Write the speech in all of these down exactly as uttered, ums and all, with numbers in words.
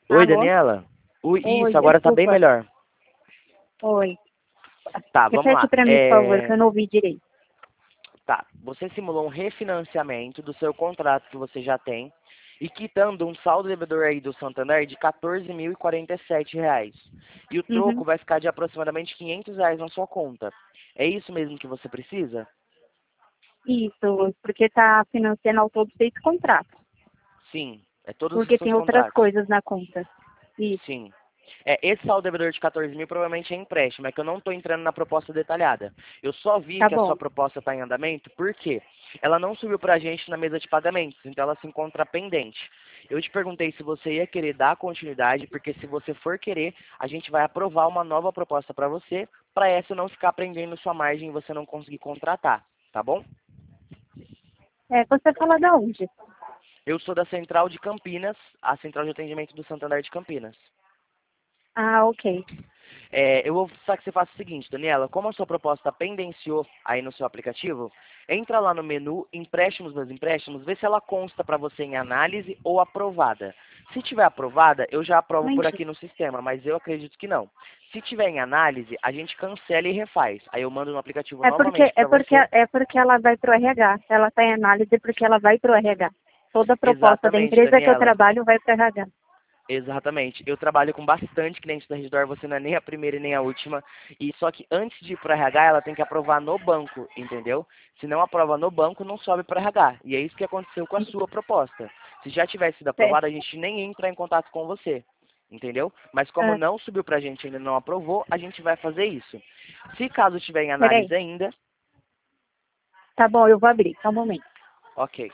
Oi, Alô? Daniela? Oi, Oi, isso, agora tá bem desculpa. melhor. Oi. Tá, vamos Repete lá. pra mim, por favor, que É, eu não ouvi direito. Tá, você simulou um refinanciamento do seu contrato que você já tem e quitando um saldo devedor aí do Santander de quatorze mil e quarenta e sete reais. E o troco Uhum. vai ficar de aproximadamente quinhentos reais na sua conta. É isso mesmo que você precisa? Isso, porque tá financiando ao todo seis contratos. Sim, é todos os Porque seus tem outras contratos. coisas na conta. Isso, Sim. É, esse saldo devedor de quatorze mil provavelmente é empréstimo, é que eu não estou entrando na proposta detalhada. Eu só vi tá que a bom. sua proposta está em andamento porque ela não subiu para a gente na mesa de pagamentos, então ela se encontra pendente. Eu te perguntei se você ia querer dar continuidade, porque se você for querer, a gente vai aprovar uma nova proposta para você, para essa não ficar prendendo sua margem e você não conseguir contratar, tá bom? É, você fala da onde? Eu sou da Central de Campinas, a Central de Atendimento do Santander de Campinas. Ah, ok. É, eu vou precisar que você faça o seguinte, Daniela, como a sua proposta pendenciou aí no seu aplicativo, entra lá no menu empréstimos dos empréstimos, vê se ela consta para você em análise ou aprovada. Se tiver aprovada, eu já aprovo por Entendi. aqui no sistema, mas eu acredito que não. Se tiver em análise, a gente cancela e refaz. Aí eu mando no aplicativo É porque, novamente é para porque, você. é porque ela vai pro R H. Ela tá em análise porque ela vai pro R H. Toda a proposta da Exatamente, empresa que eu Daniela. trabalho vai pro R H. Exatamente. Eu trabalho com bastante clientes da Redor, você não é nem a primeira e nem a última. E só que antes de ir para o R H, ela tem que aprovar no banco, entendeu? Se não aprova no banco, não sobe para o R H. E é isso que aconteceu com a sua proposta. Se já tivesse sido É, aprovada, a gente nem entra em contato com você, entendeu? Mas como é, não subiu para a gente e ainda não aprovou, a gente vai fazer isso. Se caso estiver em peraí. análise ainda, Tá bom, eu vou abrir. Só um momento. ok.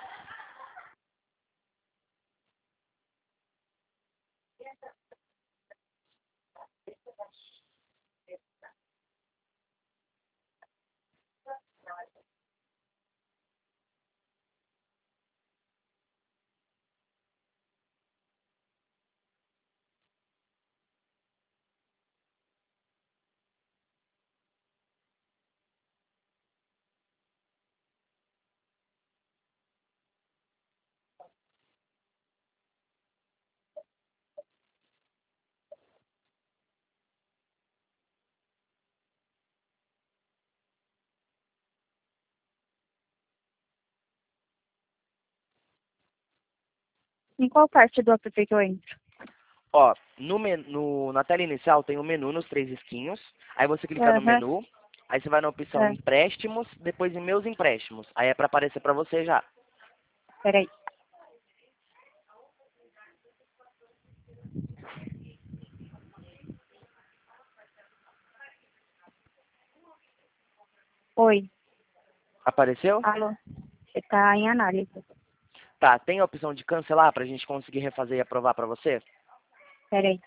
Em qual parte do app que eu entro? Ó, no menu, na tela inicial tem um menu nos três risquinhos. Aí você clica no Aham, menu, aí você vai na opção é. empréstimos, depois em meus empréstimos. Aí é para aparecer para você já. Peraí. Oi. Apareceu? Alô. Você tá em análise. Tá, tem a opção de cancelar para a gente conseguir refazer e aprovar para você? Peraí.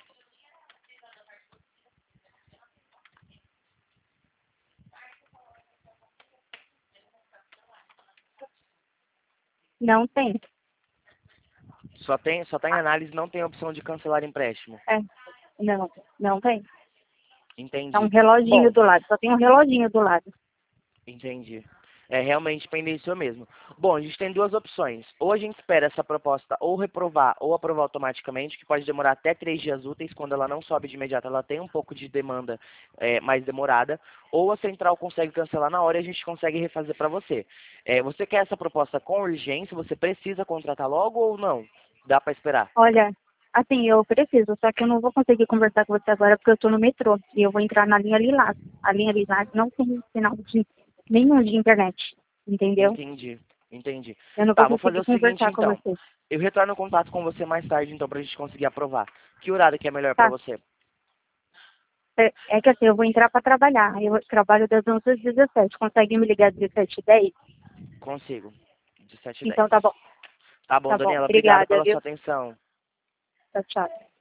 Não tem. Só tem, só tá em Ah, análise, não tem a opção de cancelar empréstimo. é. Não, não tem. Tá um Entendi. reloginho Bom, do lado. Só tem um reloginho do lado. entendi. É realmente pendenciou mesmo. Bom, a gente tem duas opções. Ou a gente espera essa proposta ou reprovar ou aprovar automaticamente, que pode demorar até três dias úteis. Quando ela não sobe de imediato, ela tem um pouco de demanda é, mais demorada. Ou a central consegue cancelar na hora e a gente consegue refazer para você. É, você quer essa proposta com urgência? Você precisa contratar logo ou não? Dá para esperar? Olha, assim, eu preciso, só que eu não vou conseguir conversar com você agora porque eu tô no metrô. E eu vou entrar na linha Lilás. A linha Lilás não tem sinal de nenhum de internet. Entendeu? Entendi, entendi. Eu não vou Tá, vou fazer conseguir o seguinte conversar com então. você. Eu retorno contato com você mais tarde, então, pra gente conseguir aprovar. Que horário que é melhor pra Tá? você? É é que assim, eu vou entrar para trabalhar. Eu trabalho das onze às dezessete. Consegue me ligar às dezessete e dez? Consigo. De sete e dez. Então tá bom. Tá bom, Tá bom. Daniela. Obrigado Obrigada, pela viu? sua atenção. Tchau, tchau.